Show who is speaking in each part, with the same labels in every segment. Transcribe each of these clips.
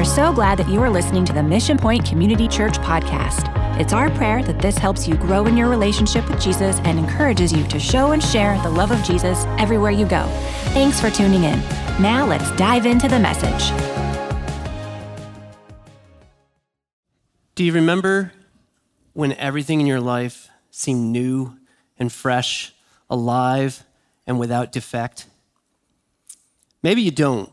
Speaker 1: are so glad that you are listening to the Mission Point Community Church podcast. It's our prayer that this helps you grow in your relationship with Jesus and encourages you to show and share the love of Jesus everywhere you go. Thanks for tuning in. Now let's dive into the message.
Speaker 2: Do you remember when everything in your life seemed new and fresh, alive, and without defect? Maybe you don't,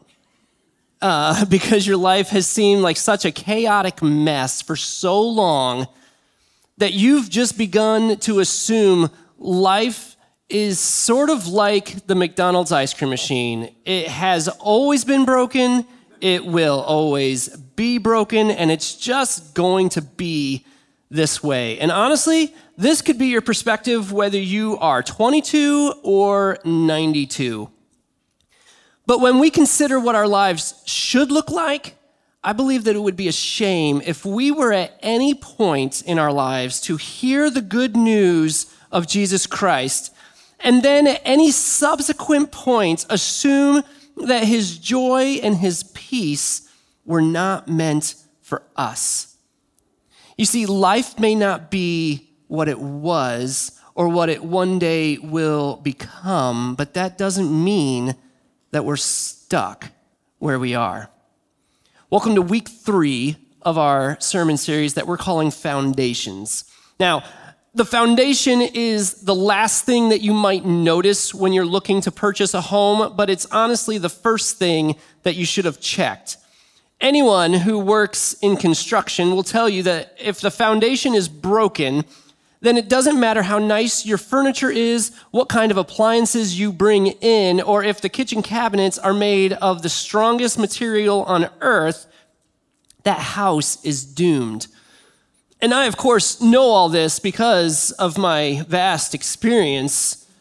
Speaker 2: because your life has seemed like such a chaotic mess for so long that you've just begun to assume life is sort of like the McDonald's ice cream machine. It has always been broken, it will always be broken, and it's just going to be this way. And honestly, this could be your perspective whether you are 22 or 92. But when we consider what our lives should look like, I believe that it would be a shame if we were at any point in our lives to hear the good news of Jesus Christ and then at any subsequent point assume that his joy and his peace were not meant for us. You see, life may not be what it was or what it one day will become, but that doesn't mean that we're stuck where we are. Welcome to week 3 of our sermon series that we're calling Foundations. Now, the foundation is the last thing that you might notice when you're looking to purchase a home, but it's honestly the first thing that you should have checked. Anyone who works in construction will tell you that if the foundation is broken, then it doesn't matter how nice your furniture is, what kind of appliances you bring in, or if the kitchen cabinets are made of the strongest material on earth, that house is doomed. And I, of course, know all this because of my vast experience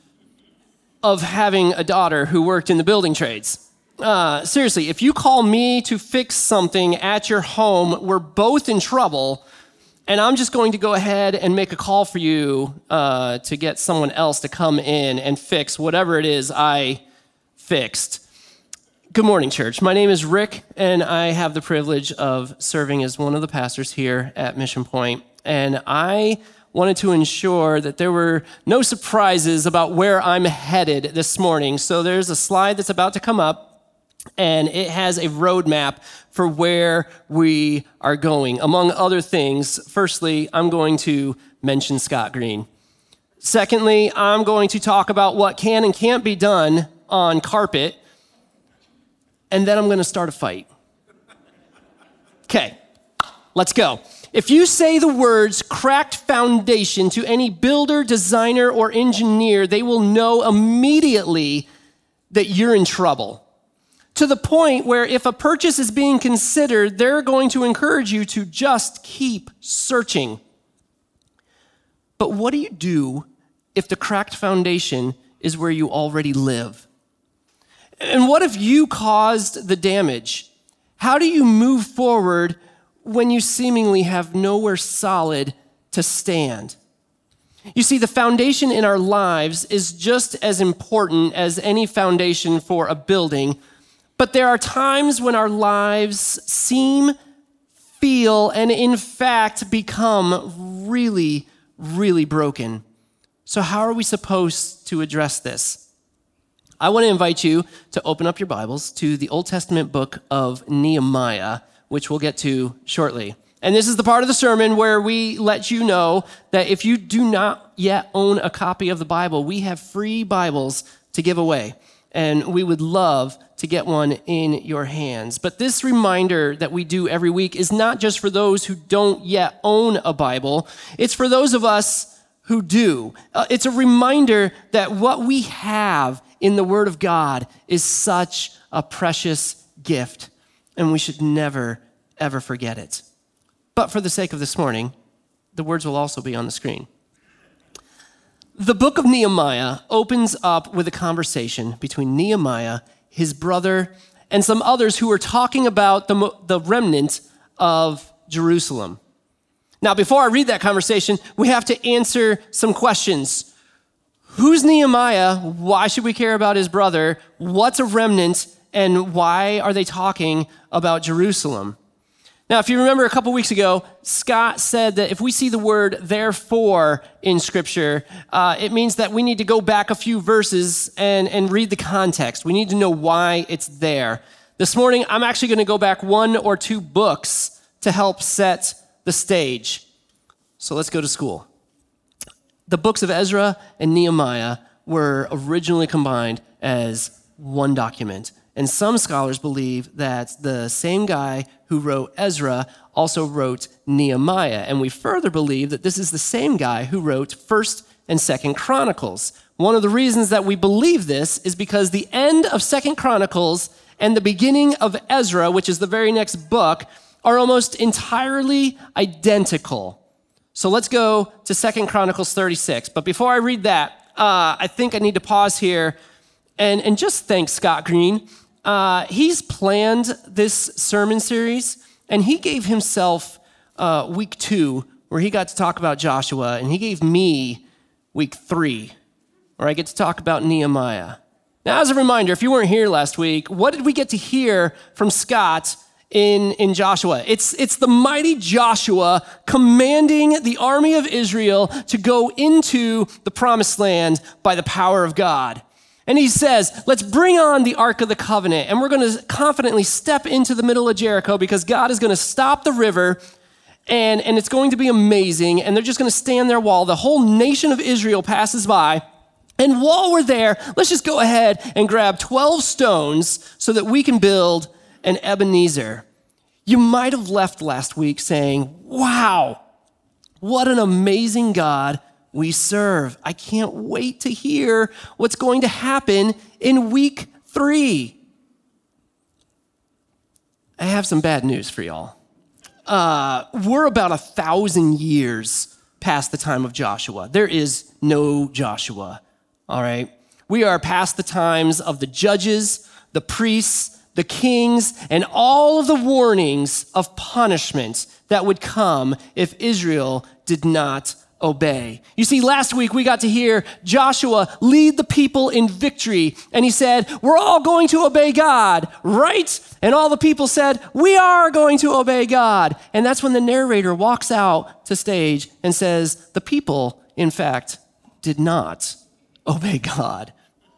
Speaker 2: of having a daughter who worked in the building trades. Seriously, if you call me to fix something at your home, we're both in trouble, and I'm just going to go ahead and make a call for you to get someone else to come in and fix whatever it is I fixed. Good morning, church. My name is Rick, and I have the privilege of serving as one of the pastors here at Mission Point. And I wanted to ensure that there were no surprises about where I'm headed this morning. So there's a slide that's about to come up, and it has a roadmap for where we are going. Among other things, firstly, I'm going to mention Scott Green. Secondly, I'm going to talk about what can and can't be done on carpet. And then I'm going to start a fight. Okay, let's go. If you say the words cracked foundation to any builder, designer, or engineer, they will know immediately that you're in trouble. To the point where if a purchase is being considered, they're going to encourage you to just keep searching. But what do you do if the cracked foundation is where you already live? And what if you caused the damage? How do you move forward when you seemingly have nowhere solid to stand? You see, the foundation in our lives is just as important as any foundation for a building, but there are times when our lives seem, feel, and in fact become really, really broken. So how are we supposed to address this? I want to invite you to open up your Bibles to the Old Testament book of Nehemiah, which we'll get to shortly. And this is the part of the sermon where we let you know that if you do not yet own a copy of the Bible, we have free Bibles to give away. And we would love to get one in your hands. But this reminder that we do every week is not just for those who don't yet own a Bible. It's for those of us who do. It's a reminder that what we have in the Word of God is such a precious gift, and we should never, ever forget it. But for the sake of this morning, the words will also be on the screen. The book of Nehemiah opens up with a conversation between Nehemiah, his brother, and some others who are talking about the remnant of Jerusalem. Now, before I read that conversation, we have to answer some questions. Who's Nehemiah? Why should we care about his brother? What's a remnant? And why are they talking about Jerusalem? Now, if you remember a couple weeks ago, Scott said that if we see the word therefore in Scripture, it means that we need to go back a few verses and read the context. We need to know why it's there. This morning, I'm actually going to go back 1 or 2 books to help set the stage. So let's go to school. The books of Ezra and Nehemiah were originally combined as one document. And some scholars believe that the same guy who wrote Ezra also wrote Nehemiah. And we further believe that this is the same guy who wrote 1st and 2nd Chronicles. One of the reasons that we believe this is because the end of 2nd Chronicles and the beginning of Ezra, which is the very next book, are almost entirely identical. So let's go to 2nd Chronicles 36. But before I read that, I think I need to pause here and just thank Scott Green. He's planned this sermon series, and he gave himself week 2, where he got to talk about Joshua, and he gave me week 3, where I get to talk about Nehemiah. Now, as a reminder, if you weren't here last week, what did we get to hear from Scott in Joshua? It's the mighty Joshua commanding the army of Israel to go into the promised land by the power of God. And he says, let's bring on the Ark of the Covenant, and we're going to confidently step into the middle of Jericho because God is going to stop the river, and it's going to be amazing, and they're just going to stand there while the whole nation of Israel passes by. And while we're there, let's just go ahead and grab 12 stones so that we can build an Ebenezer. You might have left last week saying, wow, what an amazing God we serve. I can't wait to hear what's going to happen in week 3. I have some bad news for y'all. We're about 1,000 years past the time of Joshua. There is no Joshua, all right? We are past the times of the judges, the priests, the kings, and all of the warnings of punishment that would come if Israel did not obey. You see, last week we got to hear Joshua lead the people in victory, and he said, we're all going to obey God, right? And all the people said, we are going to obey God. And that's when the narrator walks out to stage and says, the people, in fact, did not obey God.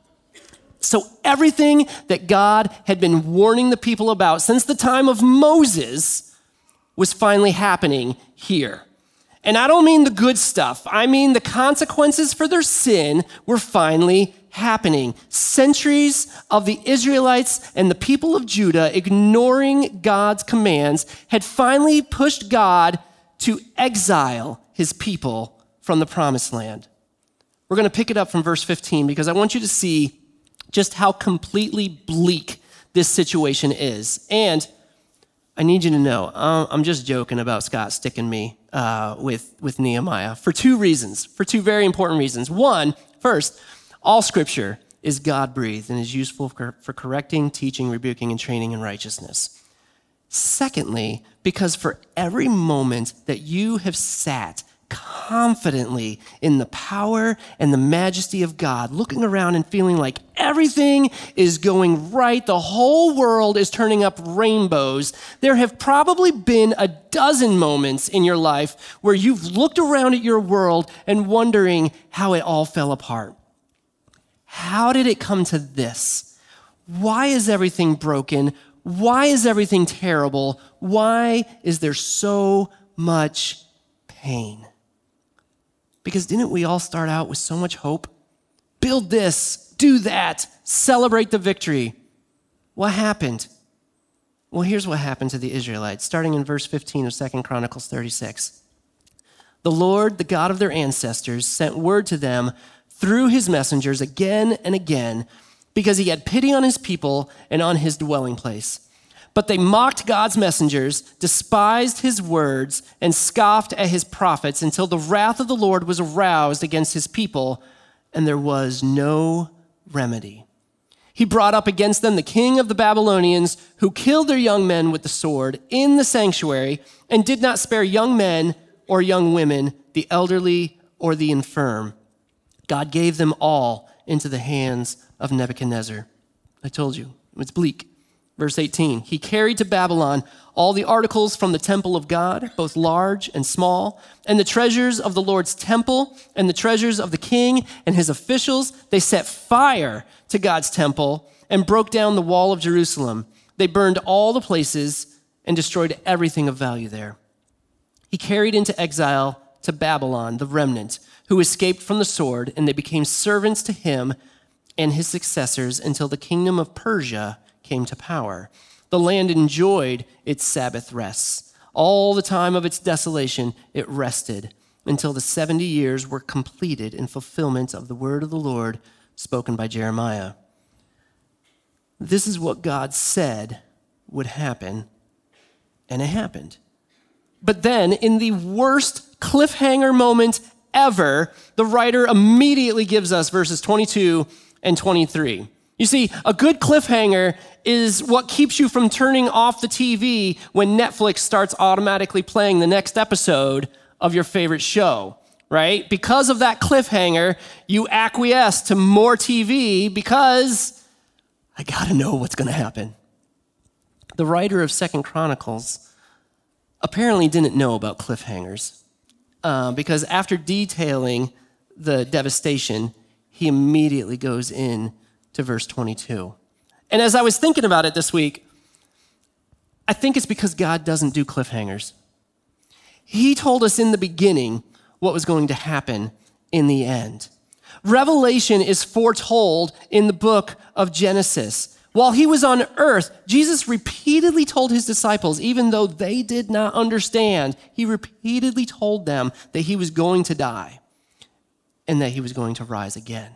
Speaker 2: So everything that God had been warning the people about since the time of Moses was finally happening here. And I don't mean the good stuff. I mean the consequences for their sin were finally happening. Centuries of the Israelites and the people of Judah ignoring God's commands had finally pushed God to exile his people from the promised land. We're going to pick it up from verse 15 because I want you to see just how completely bleak this situation is. And I need you to know, I'm just joking about Scott sticking me with Nehemiah for 2 reasons, for 2 very important reasons. First, all scripture is God-breathed and is useful for correcting, teaching, rebuking, and training in righteousness. Secondly, because for every moment that you have sat confidently in the power and the majesty of God, looking around and feeling like everything is going right, the whole world is turning up rainbows, there have probably been a dozen moments in your life where you've looked around at your world and wondering how it all fell apart. How did it come to this? Why is everything broken? Why is everything terrible? Why is there so much pain? Because didn't we all start out with so much hope? Build this, do that, celebrate the victory. What happened? Well, here's what happened to the Israelites, starting in verse 15 of 2 Chronicles 36. The Lord, the God of their ancestors, sent word to them through his messengers again and again, because he had pity on his people and on his dwelling place. But they mocked God's messengers, despised his words, and scoffed at his prophets until the wrath of the Lord was aroused against his people, and there was no remedy. He brought up against them the king of the Babylonians, who killed their young men with the sword in the sanctuary, and did not spare young men or young women, the elderly or the infirm. God gave them all into the hands of Nebuchadnezzar. I told you, it's bleak. Verse 18, he carried to Babylon all the articles from the temple of God, both large and small, and the treasures of the Lord's temple and the treasures of the king and his officials. They set fire to God's temple and broke down the wall of Jerusalem. They burned all the places and destroyed everything of value there. He carried into exile to Babylon the remnant who escaped from the sword, and they became servants to him and his successors until the kingdom of Persia came to power. The land enjoyed its Sabbath rests. All the time of its desolation, it rested until the 70 years were completed in fulfillment of the word of the Lord spoken by Jeremiah. This is what God said would happen, and it happened. But then, in the worst cliffhanger moment ever, the writer immediately gives us verses 22 and 23. You see, a good cliffhanger is what keeps you from turning off the TV when Netflix starts automatically playing the next episode of your favorite show, right? Because of that cliffhanger, you acquiesce to more TV because I gotta know what's gonna happen. The writer of 2 Chronicles apparently didn't know about cliffhangers because after detailing the devastation, he immediately goes in to verse 22. And as I was thinking about it this week, I think it's because God doesn't do cliffhangers. He told us in the beginning what was going to happen in the end. Revelation is foretold in the book of Genesis. While he was on earth, Jesus repeatedly told his disciples, even though they did not understand, he repeatedly told them that he was going to die and that he was going to rise again.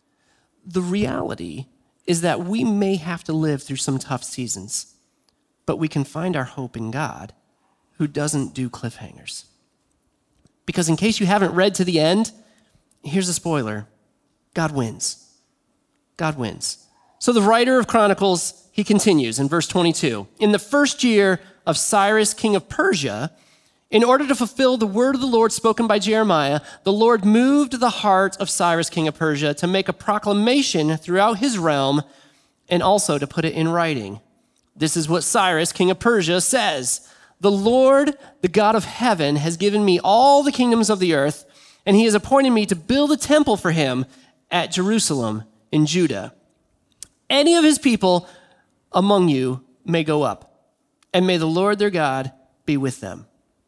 Speaker 2: The reality is that we may have to live through some tough seasons, but we can find our hope in God, who doesn't do cliffhangers. Because in case you haven't read to the end, here's a spoiler. God wins. God wins. So the writer of Chronicles, he continues in verse 22. In the first year of Cyrus, king of Persia, in order to fulfill the word of the Lord spoken by Jeremiah, the Lord moved the heart of Cyrus, king of Persia, to make a proclamation throughout his realm and also to put it in writing. This is what Cyrus, king of Persia, says. The Lord, the God of heaven, has given me all the kingdoms of the earth, and he has appointed me to build a temple for him at Jerusalem in Judah. Any of his people among you may go up, and may the Lord their God be with them.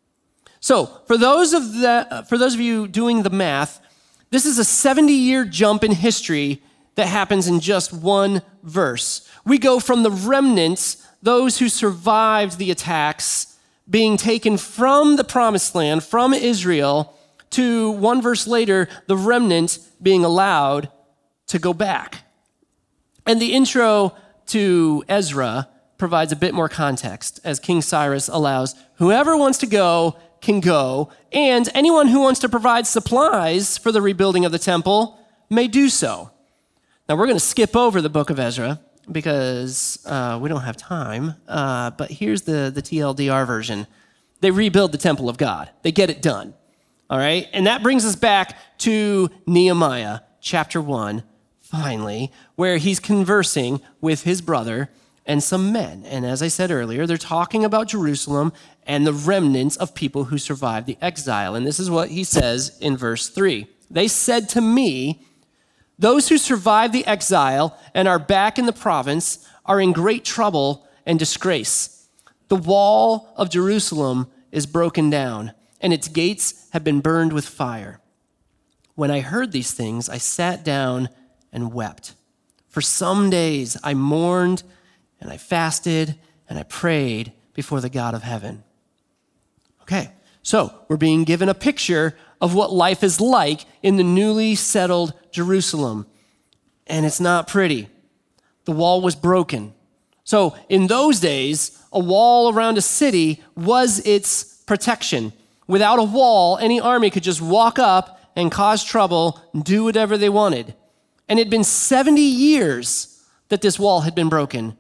Speaker 2: So, for those of you doing the math, this is a 70-year jump in history that happens in just one verse. We go from the remnants, those who survived the attacks, being taken from the promised land, from Israel, to one verse later, the remnant being allowed to go back. And the intro to Ezra provides a bit more context as King Cyrus allows whoever wants to go can go, and anyone who wants to provide supplies for the rebuilding of the temple may do so. Now, we're going to skip over the book of Ezra because we don't have time, but here's the TLDR version. They rebuild the temple of God. They get it done, all right? And that brings us back to Nehemiah chapter 1, finally, where he's conversing with his brother and some men. And as I said earlier, they're talking about Jerusalem and the remnants of people who survived the exile. And this is what he says in verse 3. They said to me, those who survived the exile and are back in the province are in great trouble and disgrace. The wall of Jerusalem is broken down, and its gates have been burned with fire. When I heard these things, I sat down and wept. For some days I mourned and I fasted and I prayed before the God of heaven. Okay, so we're being given a picture of what life is like in the newly settled Jerusalem. And it's not pretty. The wall was broken. So in those days, a wall around a city was its protection. Without a wall, any army could just walk up and cause trouble and do whatever they wanted. And it had been 70 years that this wall had been broken.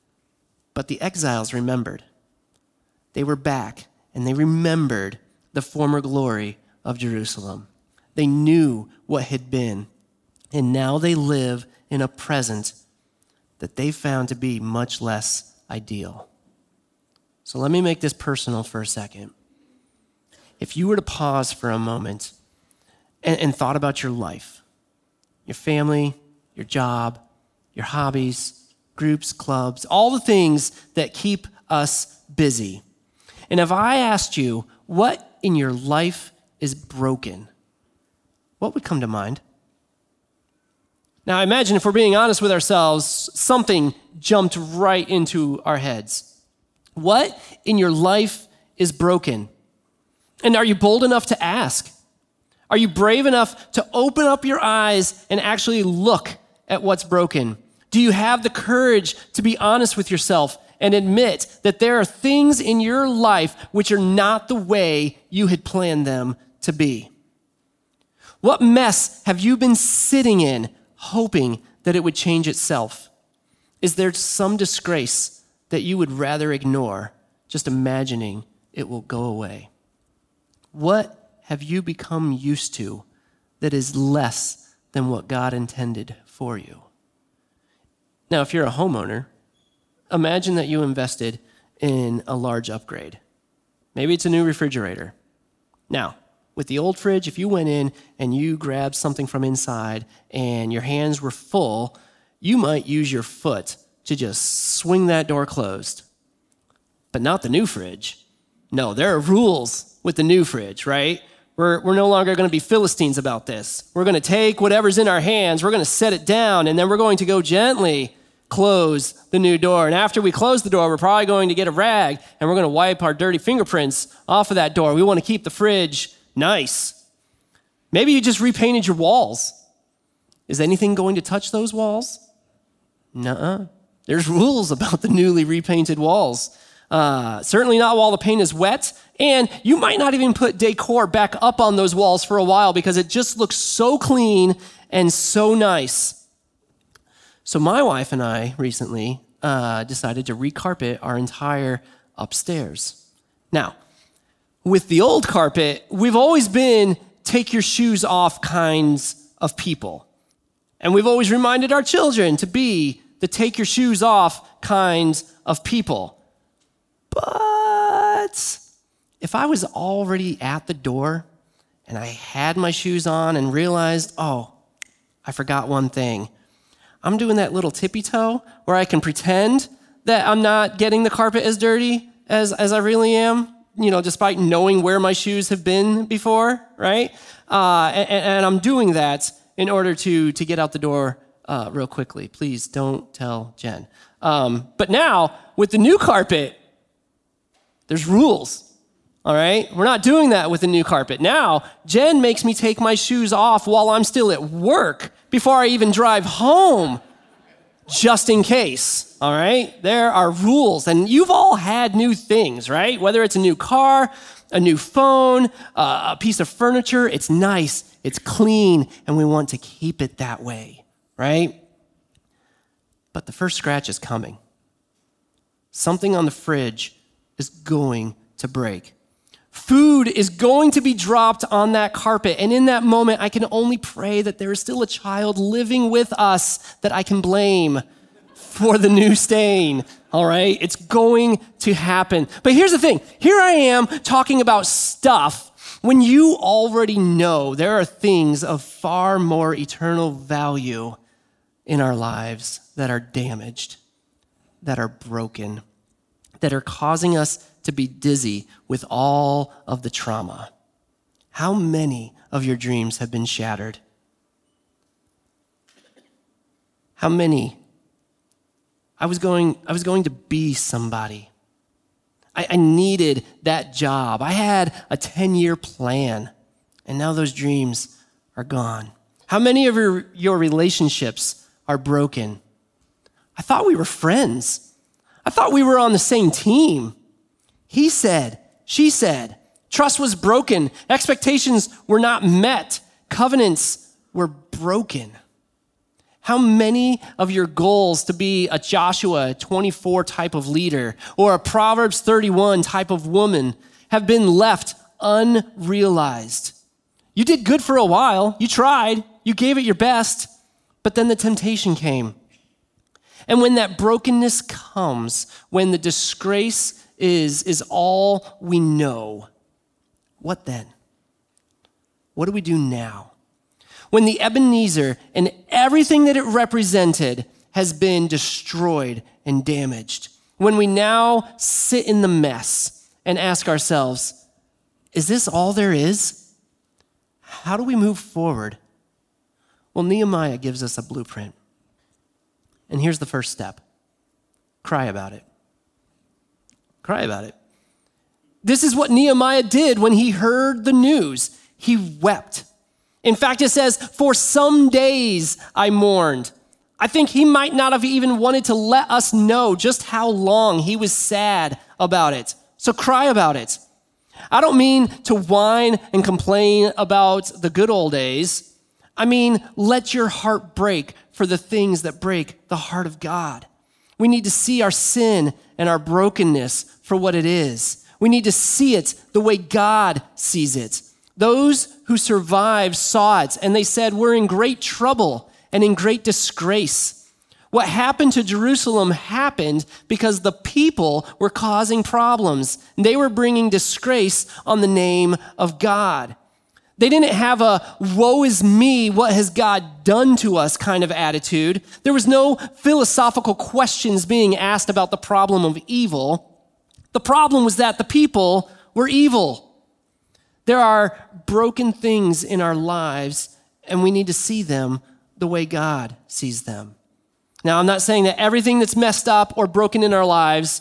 Speaker 2: But the exiles remembered. They were back, and they remembered the former glory of Jerusalem. They knew what had been, and now they live in a present that they found to be much less ideal. So let me make this personal for a second. If you were to pause for a moment and thought about your life, your family, your job, your hobbies, groups, clubs, all the things that keep us busy. And if I asked you, what in your life is broken, what would come to mind? Now, imagine if we're being honest with ourselves, something jumped right into our heads. What in your life is broken? And are you bold enough to ask? Are you brave enough to open up your eyes and actually look at what's broken? Do you have the courage to be honest with yourself and admit that there are things in your life which are not the way you had planned them to be? What mess have you been sitting in, hoping that it would change itself? Is there some disgrace that you would rather ignore, just imagining it will go away? What have you become used to that is less than what God intended for you? Now, if you're a homeowner, imagine that you invested in a large upgrade. Maybe it's a new refrigerator. Now, with the old fridge, if you went in and you grabbed something from inside and your hands were full, you might use your foot to just swing that door closed. But not the new fridge. No, there are rules with the new fridge, right? We're no longer going to be Philistines about this. We're going to take whatever's in our hands, we're going to set it down, and then we're going to go gently close the new door. And after we close the door, we're probably going to get a rag, and we're going to wipe our dirty fingerprints off of that door. We want to keep the fridge nice. Maybe you just repainted your walls. Is anything going to touch those walls? Nuh-uh. There's rules about the newly repainted walls. Certainly not while the paint is wet. And you might not even put decor back up on those walls for a while because it just looks so clean and so nice. So my wife and I recently decided to recarpet our entire upstairs. Now, with the old carpet, we've always been take your shoes off kinds of people. And we've always reminded our children to be the take your shoes off kinds of people. But if I was already at the door and I had my shoes on and realized, oh, I forgot one thing. I'm doing that little tippy toe where I can pretend that I'm not getting the carpet as dirty as I really am, despite knowing where my shoes have been before, right? And I'm doing that in order to get out the door real quickly. Please don't tell Jen. But now, with the new carpet, there's rules, all right? We're not doing that with the new carpet. Now, Jen makes me take my shoes off while I'm still at work before I even drive home, just in case, all right? There are rules, and you've all had new things, right? Whether it's a new car, a new phone, a piece of furniture, it's nice, it's clean, and we want to keep it that way, right? But the first scratch is coming. Something on the fridge is going to break. Food is going to be dropped on that carpet, and in that moment, I can only pray that there is still a child living with us that I can blame for the new stain, all right? It's going to happen. But here's the thing. Here I am talking about stuff when you already know there are things of far more eternal value in our lives that are damaged, that are broken, that are causing us to be dizzy with all of the trauma. How many of your dreams have been shattered? How many? I was going to be somebody. I needed that job. I had a 10-year plan, and now those dreams are gone. How many of your relationships are broken? I thought we were friends. I thought we were on the same team. He said, she said, trust was broken. Expectations were not met. Covenants were broken. How many of your goals to be a Joshua 24 type of leader or a Proverbs 31 type of woman have been left unrealized? You did good for a while. You tried. You gave it your best. But then the temptation came. And when that brokenness comes, when the disgrace is all we know, what then? What do we do now? When the Ebenezer and everything that it represented has been destroyed and damaged, when we now sit in the mess and ask ourselves, is this all there is? How do we move forward? Well, Nehemiah gives us a blueprint. And here's the first step. Cry about it. Cry about it. This is what Nehemiah did when he heard the news. He wept. In fact, it says, for some days I mourned. I think he might not have even wanted to let us know just how long he was sad about it. So cry about it. I don't mean to whine and complain about the good old days. I mean, let your heart break for the things that break the heart of God. We need to see our sin and our brokenness for what it is. We need to see it the way God sees it. Those who survived saw it, and they said, we're in great trouble and in great disgrace. What happened to Jerusalem happened because the people were causing problems. They were bringing disgrace on the name of God. They didn't have a woe is me, what has God done to us kind of attitude. There was no philosophical questions being asked about the problem of evil. The problem was that the people were evil. There are broken things in our lives, and we need to see them the way God sees them. Now, I'm not saying that everything that's messed up or broken in our lives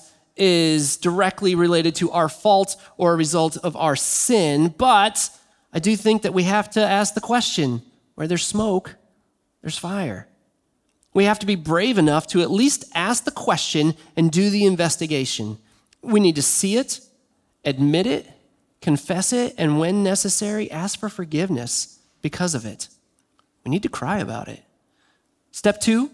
Speaker 2: is directly related to our fault or a result of our sin, but I do think that we have to ask the question, where there's smoke, there's fire. We have to be brave enough to at least ask the question and do the investigation. We need to see it, admit it, confess it, and when necessary, ask for forgiveness because of it. We need to cry about it. Step 2,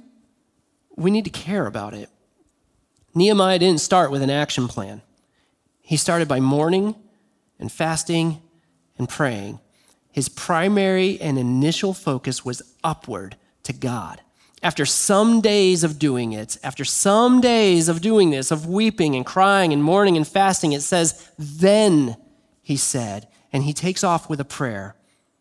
Speaker 2: we need to care about it. Nehemiah didn't start with an action plan. He started by mourning and fasting and praying. His primary and initial focus was upward to God. After some days of doing it, after some days of doing this, of weeping and crying and mourning and fasting, it says, then he said, and he takes off with a prayer.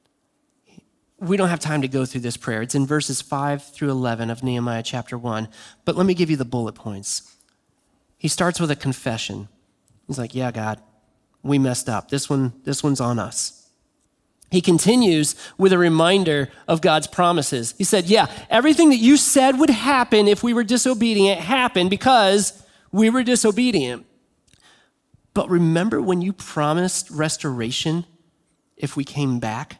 Speaker 2: We don't have time to go through this prayer. It's in verses 5 through 11 of Nehemiah chapter 1, but let me give you the bullet points. He starts with a confession. He's like, yeah, God, we messed up. This one's on us. He continues with a reminder of God's promises. He said, yeah, everything that you said would happen if we were disobedient happened because we were disobedient. But remember when you promised restoration if we came back?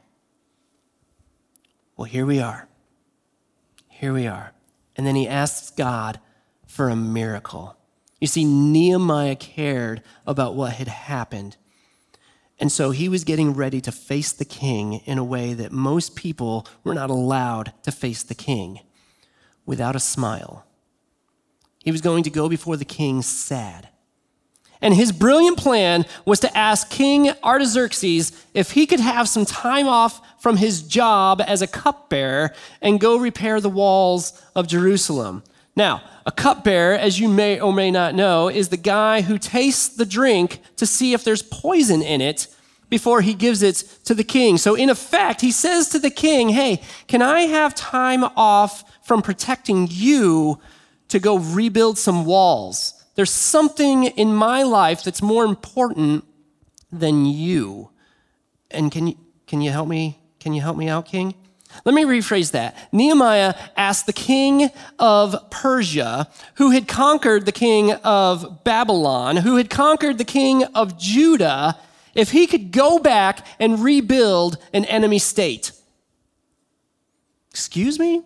Speaker 2: Well, here we are. Here we are. And then he asks God for a miracle. You see, Nehemiah cared about what had happened. And so he was getting ready to face the king in a way that most people were not allowed to face the king, without a smile. He was going to go before the king sad. And his brilliant plan was to ask King Artaxerxes if he could have some time off from his job as a cupbearer and go repair the walls of Jerusalem. Now, a cupbearer, as you may or may not know, is the guy who tastes the drink to see if there's poison in it before he gives it to the king. So in effect, he says to the king, hey, can I have time off from protecting you to go rebuild some walls? There's something in my life that's more important than you. And can you help me? Can you help me out, king? Let me rephrase that. Nehemiah asked the king of Persia, who had conquered the king of Babylon, who had conquered the king of Judah, if he could go back and rebuild an enemy state. Excuse me?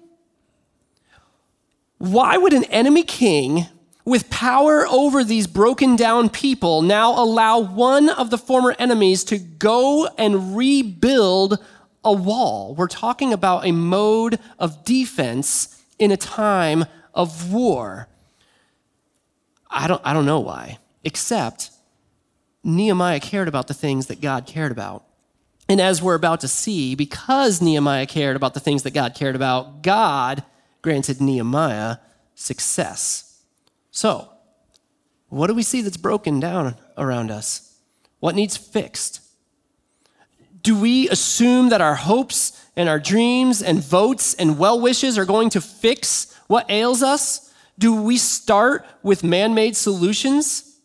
Speaker 2: Why would an enemy king with power over these broken down people now allow one of the former enemies to go and rebuild a wall? We're talking about a mode of defense in a time of war. I don't know why, except Nehemiah cared about the things that God cared about. And as we're about to see, because Nehemiah cared about the things that God cared about, God granted Nehemiah success. So, what do we see that's broken down around us? What needs fixed? Do we assume that our hopes and our dreams and votes and well wishes are going to fix what ails us? Do we start with man-made solutions?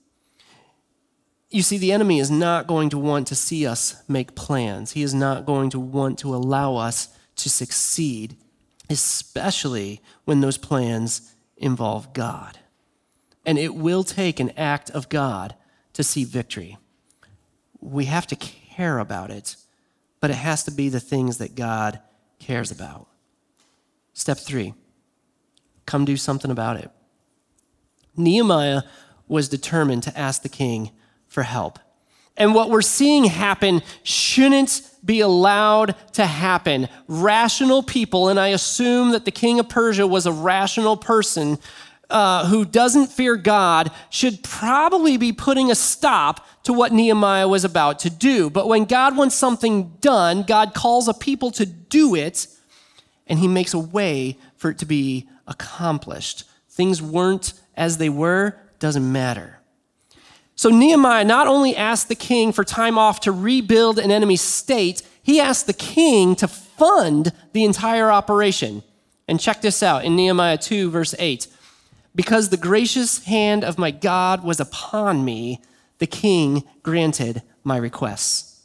Speaker 2: You see, the enemy is not going to want to see us make plans. He is not going to want to allow us to succeed, especially when those plans involve God. And it will take an act of God to see victory. We have to care about it, but it has to be the things that God cares about. Step 3, come do something about it. Nehemiah was determined to ask the king for help. And what we're seeing happen shouldn't be allowed to happen. Rational people, and I assume that the king of Persia was a rational person who doesn't fear God, should probably be putting a stop to what Nehemiah was about to do. But when God wants something done, God calls a people to do it, and he makes a way for it to be accomplished. Things weren't as they were, doesn't matter. So Nehemiah not only asked the king for time off to rebuild an enemy state, he asked the king to fund the entire operation. And check this out in Nehemiah 2, verse 8. Because the gracious hand of my God was upon me, the king granted my requests.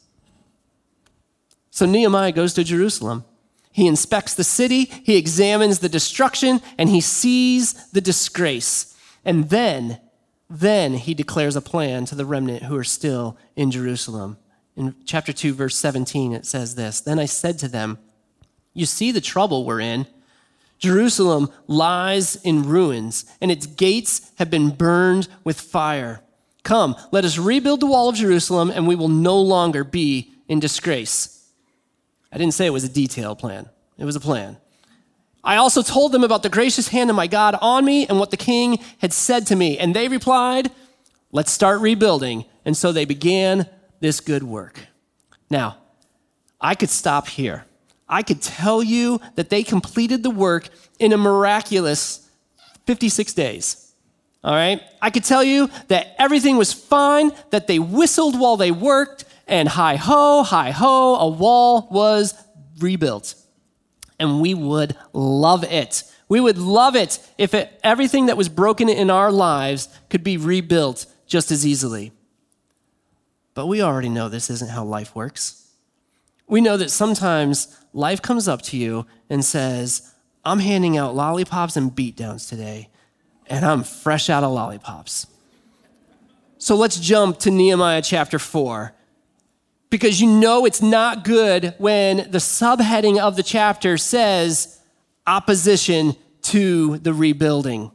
Speaker 2: So Nehemiah goes to Jerusalem. He inspects the city, he examines the destruction, and he sees the disgrace. And then he declares a plan to the remnant who are still in Jerusalem. In chapter 2, verse 17, it says this, "Then I said to them, you see the trouble we're in. Jerusalem lies in ruins, and its gates have been burned with fire. Come, let us rebuild the wall of Jerusalem, and we will no longer be in disgrace." I didn't say it was a detailed plan. It was a plan. "I also told them about the gracious hand of my God on me and what the king had said to me. And they replied, let's start rebuilding." And so they began this good work. Now, I could stop here. I could tell you that they completed the work in a miraculous 56 days. All right? I could tell you that everything was fine, that they whistled while they worked, and hi-ho, a wall was rebuilt. And we would love it. We would love it if everything that was broken in our lives could be rebuilt just as easily. But we already know this isn't how life works. We know that sometimes life comes up to you and says, I'm handing out lollipops and beatdowns today, and I'm fresh out of lollipops. So let's jump to Nehemiah chapter 4. Because you know it's not good when the subheading of the chapter says opposition to the rebuilding.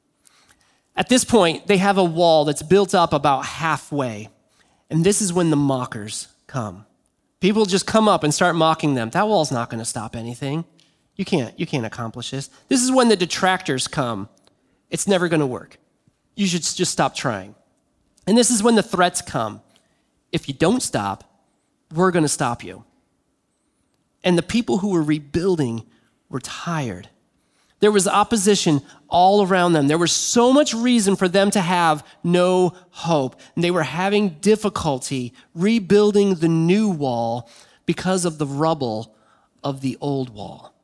Speaker 2: At this point, they have a wall that's built up about halfway. And this is when the mockers come. People just come up and start mocking them. That wall's not going to stop anything. You can't accomplish this. This is when the detractors come. It's never going to work. You should just stop trying. And this is when the threats come. If you don't stop, we're going to stop you. And the people who were rebuilding were tired. There was opposition all around them. There was so much reason for them to have no hope. And they were having difficulty rebuilding the new wall because of the rubble of the old wall.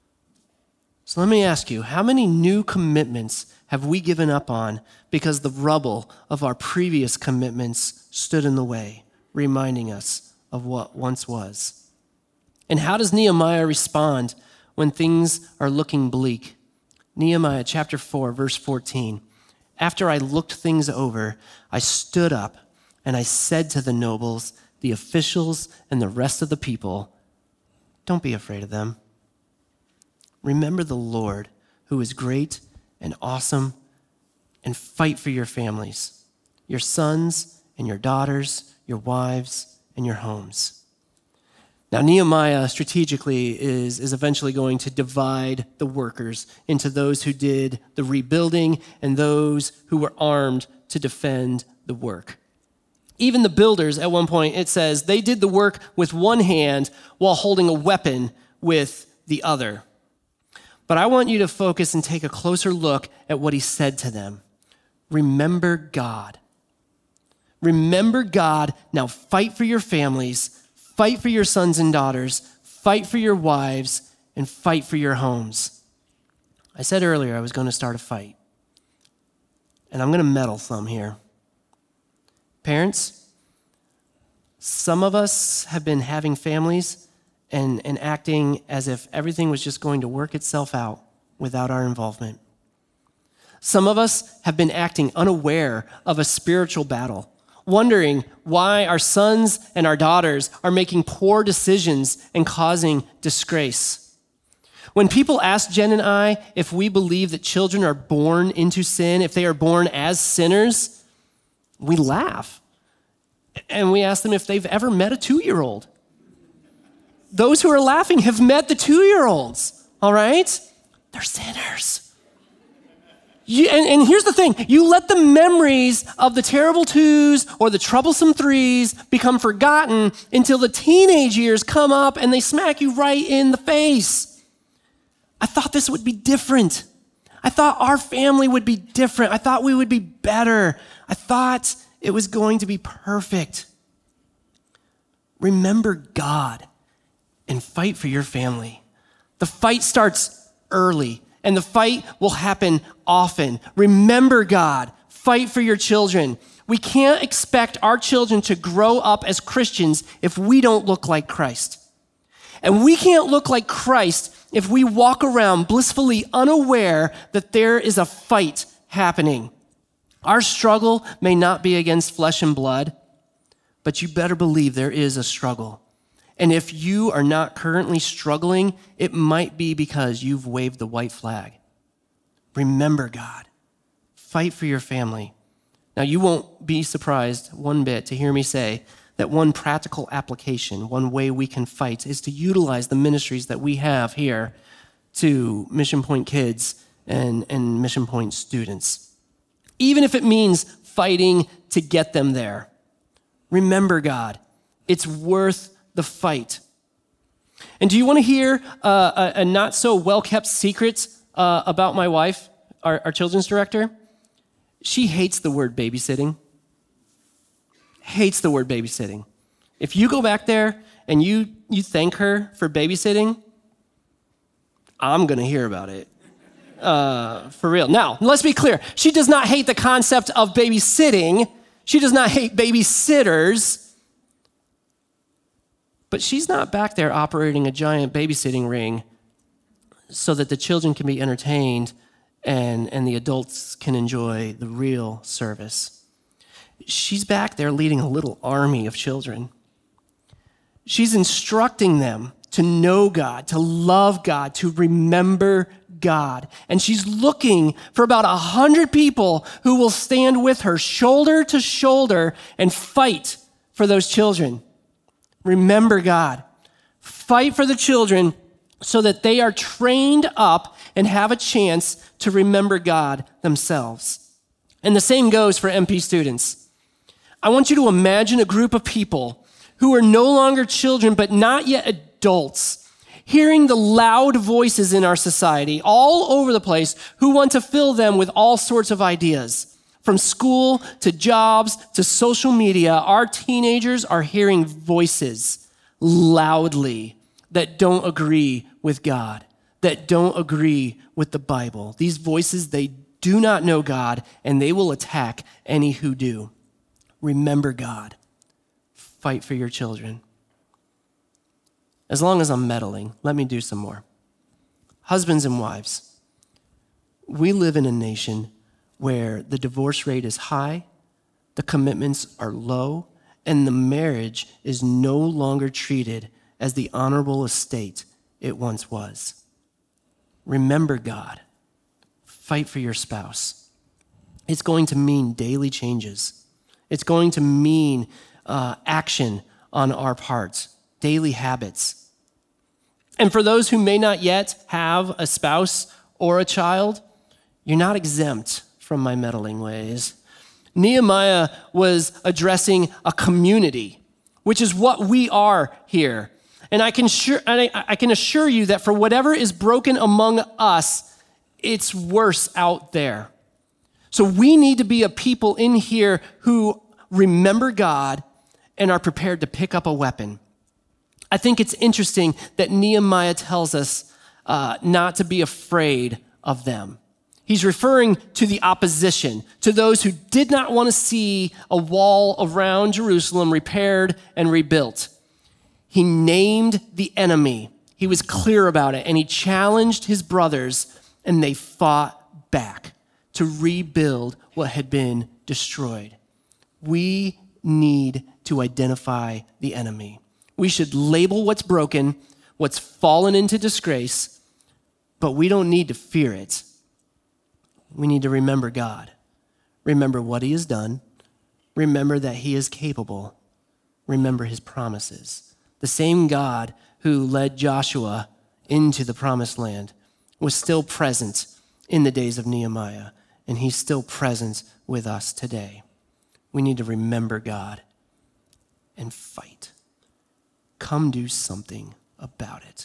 Speaker 2: So let me ask you, how many new commitments have we given up on because the rubble of our previous commitments stood in the way, reminding us of what once was? And how does Nehemiah respond when things are looking bleak? Nehemiah chapter 4, verse 14. "After I looked things over, I stood up and I said to the nobles, the officials, and the rest of the people, don't be afraid of them. Remember the Lord, who is great and awesome, and fight for your families, your sons and your daughters, your wives, and your homes." Now, Nehemiah strategically is eventually going to divide the workers into those who did the rebuilding and those who were armed to defend the work. Even the builders, at one point, it says, they did the work with one hand while holding a weapon with the other. But I want you to focus and take a closer look at what he said to them. Remember God. Remember God. Now fight for your families, fight for your sons and daughters, fight for your wives, and fight for your homes. I said earlier I was going to start a fight. And I'm going to meddle some here. Parents, some of us have been having families and acting as if everything was just going to work itself out without our involvement. Some of us have been acting unaware of a spiritual battle, wondering why our sons and our daughters are making poor decisions and causing disgrace. When people ask Jen and I if we believe that children are born into sin, if they are born as sinners, we laugh. And we ask them if they've ever met a 2-year-old. Those who are laughing have met the 2-year-olds, all right? They're sinners. And here's the thing, you let the memories of the terrible 2s or the troublesome 3s become forgotten until the teenage years come up and they smack you right in the face. I thought this would be different. I thought our family would be different. I thought we would be better. I thought it was going to be perfect. Remember God and fight for your family. The fight starts early, and the fight will happen often. Remember God. Fight for your children. We can't expect our children to grow up as Christians if we don't look like Christ. And we can't look like Christ if we walk around blissfully unaware that there is a fight happening. Our struggle may not be against flesh and blood, but you better believe there is a struggle. And if you are not currently struggling, it might be because you've waved the white flag. Remember God. Fight for your family. Now, you won't be surprised one bit to hear me say that one practical application, one way we can fight, is to utilize the ministries that we have here to Mission Point kids and Mission Point students. Even if it means fighting to get them there. Remember God. It's worth the fight. And do you want to hear a not so well-kept secret about my wife, our children's director? She hates the word babysitting. Hates the word babysitting. If you go back there and you thank her for babysitting, I'm going to hear about it. For real. Now, let's be clear. She does not hate the concept of babysitting. She does not hate babysitters. But she's not back there operating a giant babysitting ring so that the children can be entertained and the adults can enjoy the real service. She's back there leading a little army of children. She's instructing them to know God, to love God, to remember God. And she's looking for about 100 people who will stand with her shoulder to shoulder and fight for those children. Remember God. Fight for the children so that they are trained up and have a chance to remember God themselves. And the same goes for MP students. I want you to imagine a group of people who are no longer children, but not yet adults, hearing the loud voices in our society all over the place who want to fill them with all sorts of ideas. From school to jobs to social media, our teenagers are hearing voices loudly that don't agree with God, that don't agree with the Bible. These voices, they do not know God, and they will attack any who do. Remember God. Fight for your children. As long as I'm meddling, let me do some more. Husbands and wives, we live in a nation where the divorce rate is high, the commitments are low, and the marriage is no longer treated as the honorable estate it once was. Remember God. Fight for your spouse. It's going to mean daily changes. It's going to mean action on our parts, daily habits. And for those who may not yet have a spouse or a child, you're not exempt from my meddling ways. Nehemiah was addressing a community, which is what we are here. And I can assure you that for whatever is broken among us, it's worse out there. So we need to be a people in here who remember God and are prepared to pick up a weapon. I think it's interesting that Nehemiah tells us not to be afraid of them. He's referring to the opposition, to those who did not want to see a wall around Jerusalem repaired and rebuilt. He named the enemy. He was clear about it, and he challenged his brothers, and they fought back to rebuild what had been destroyed. We need to identify the enemy. We should label what's broken, what's fallen into disgrace, but we don't need to fear it. We need to remember God. Remember what he has done. Remember that he is capable. Remember his promises. The same God who led Joshua into the promised land was still present in the days of Nehemiah, and he's still present with us today. We need to remember God and fight. Come do something about it.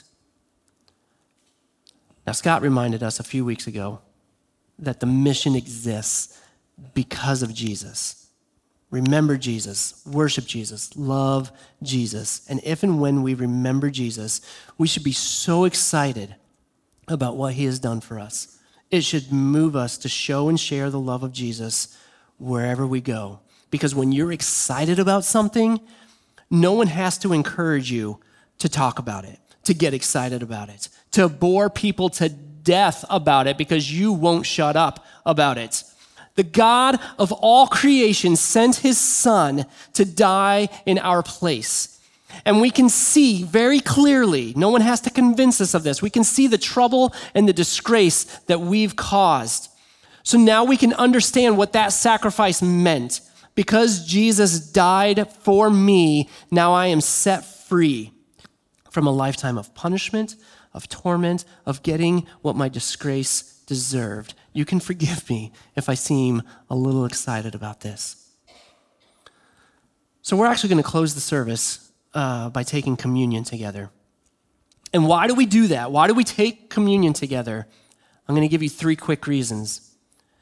Speaker 2: Now, Scott reminded us a few weeks ago that the mission exists because of Jesus. Remember Jesus, worship Jesus, love Jesus. And if and when we remember Jesus, we should be so excited about what he has done for us. It should move us to show and share the love of Jesus wherever we go. Because when you're excited about something, no one has to encourage you to talk about it, to get excited about it, to bore people to death about it because you won't shut up about it. The God of all creation sent his son to die in our place. And we can see very clearly, no one has to convince us of this, we can see the trouble and the disgrace that we've caused. So now we can understand what that sacrifice meant. Because Jesus died for me, now I am set free from a lifetime of punishment, of torment, of getting what my disgrace deserved. You can forgive me if I seem a little excited about this. So we're actually going to close the service by taking communion together. And why do we do that? Why do we take communion together? I'm going to give you 3 quick reasons.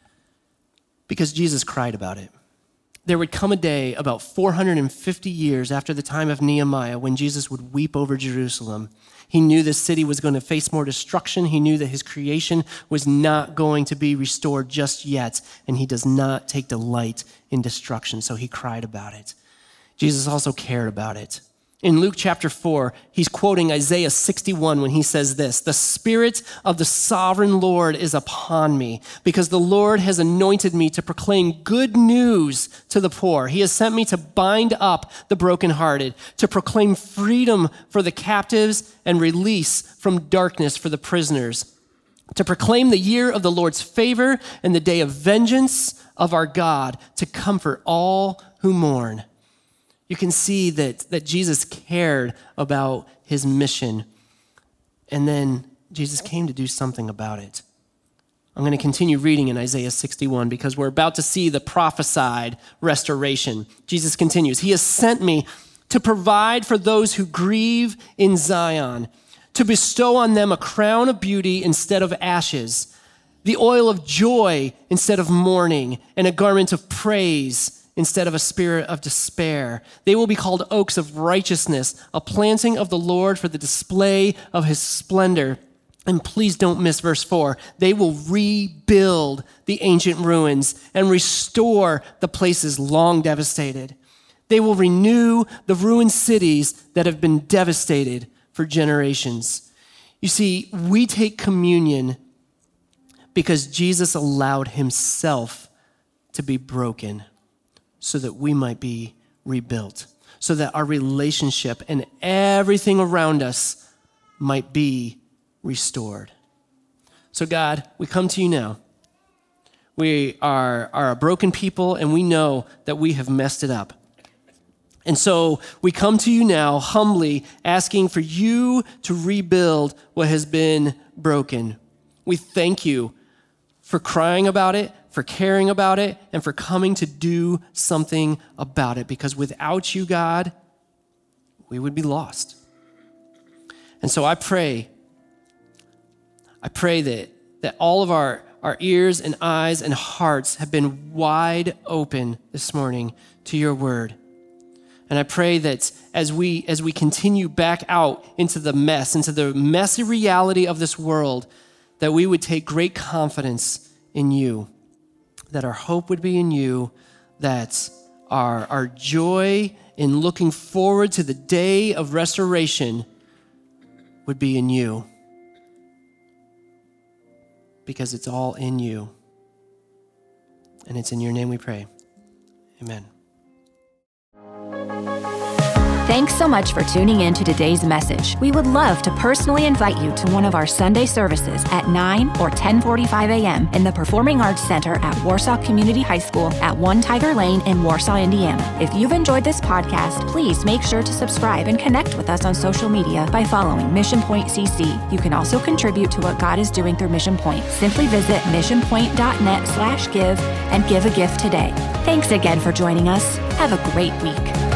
Speaker 2: Because Jesus cried about it. There would come a day about 450 years after the time of Nehemiah when Jesus would weep over Jerusalem. He knew this city was going to face more destruction. He knew that his creation was not going to be restored just yet, and he does not take delight in destruction, so he cried about it. Jesus also cared about it. In Luke chapter 4, he's quoting Isaiah 61 when he says this, "The Spirit of the sovereign Lord is upon me, because the Lord has anointed me to proclaim good news to the poor. He has sent me to bind up the brokenhearted, to proclaim freedom for the captives and release from darkness for the prisoners, to proclaim the year of the Lord's favor and the day of vengeance of our God, to comfort all who mourn." You can see that Jesus cared about his mission, and then Jesus came to do something about it. I'm going to continue reading in Isaiah 61 because we're about to see the prophesied restoration. Jesus continues, "He has sent me to provide for those who grieve in Zion, to bestow on them a crown of beauty instead of ashes, the oil of joy instead of mourning, and a garment of praise instead of a spirit of despair. They will be called oaks of righteousness, a planting of the Lord for the display of his splendor." And please don't miss verse 4. "They will rebuild the ancient ruins and restore the places long devastated. They will renew the ruined cities that have been devastated for generations." You see, we take communion because Jesus allowed himself to be broken, so that we might be rebuilt, so that our relationship and everything around us might be restored. So God, we come to you now. We are a broken people, and we know that we have messed it up. And so we come to you now humbly, asking for you to rebuild what has been broken. We thank you for crying about it, for caring about it, and for coming to do something about it. Because without you, God, we would be lost. And so I pray that all of our ears and eyes and hearts have been wide open this morning to your word. And I pray that as we continue back out into the messy reality of this world, that we would take great confidence in you, that our hope would be in you, that our joy in looking forward to the day of restoration would be in you, because it's all in you. And it's in your name we pray. Amen.
Speaker 1: Thanks so much for tuning in to today's message. We would love to personally invite you to one of our Sunday services at 9 or 10:45 a.m. in the Performing Arts Center at Warsaw Community High School at 1 Tiger Lane in Warsaw, Indiana. If you've enjoyed this podcast, please make sure to subscribe and connect with us on social media by following Mission Point CC. You can also contribute to what God is doing through Mission Point. Simply visit missionpoint.net/give and give a gift today. Thanks again for joining us. Have a great week.